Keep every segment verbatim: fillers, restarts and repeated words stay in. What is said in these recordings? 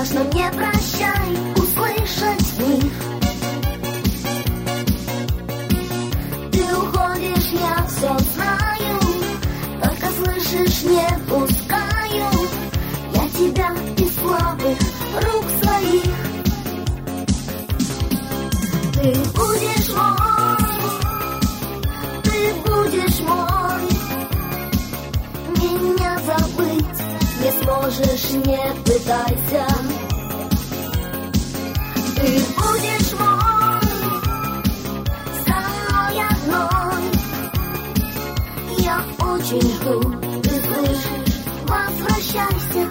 страшно мне, прощай, услышать в них. Ты уходишь, я все знаю, только слышишь, не пускаю я тебя из слабых рук своих. Ты будешь мой, ты будешь мой, меня забыть не сможешь, не пытайся. Ты будешь мой, со мной одной, я очень жду, ты слышишь, возвращайся.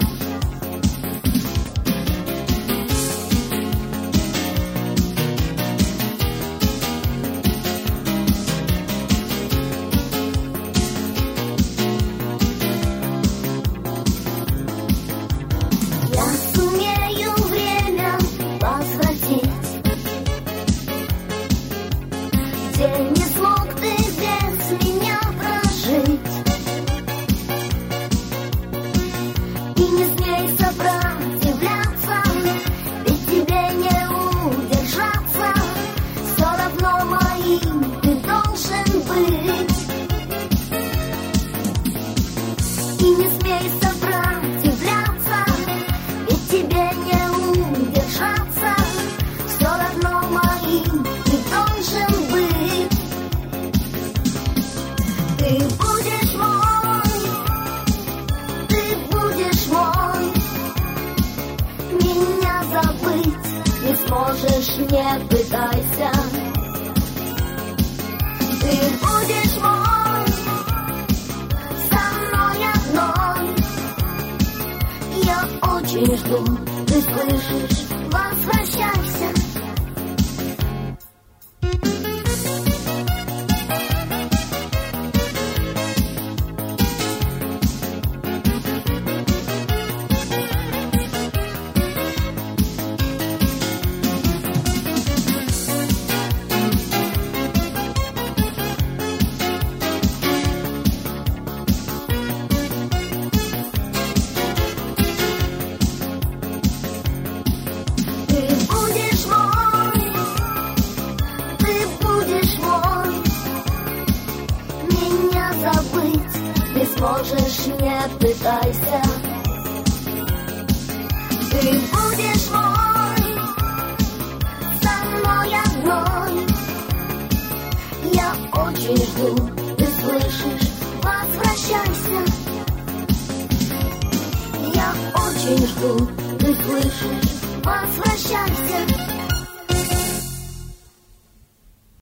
Не смог ты без меня прожить, и не смей сопротивляться, ведь тебе не удержаться, все равно моим ты должен быть. И не смей сопротивляться, ведь тебе не удержаться, все равно моим ты должен быть. Ты будешь мой, ты будешь мой, меня забыть не сможешь, не пытайся. Ты будешь мой, со мной одной, я очень жду, ты слышишь, возвращайся. Сможешь, не пытайся. Ты будешь мой, со мной одной, я очень жду, ты слышишь, возвращайся. Я очень жду, ты слышишь, возвращайся.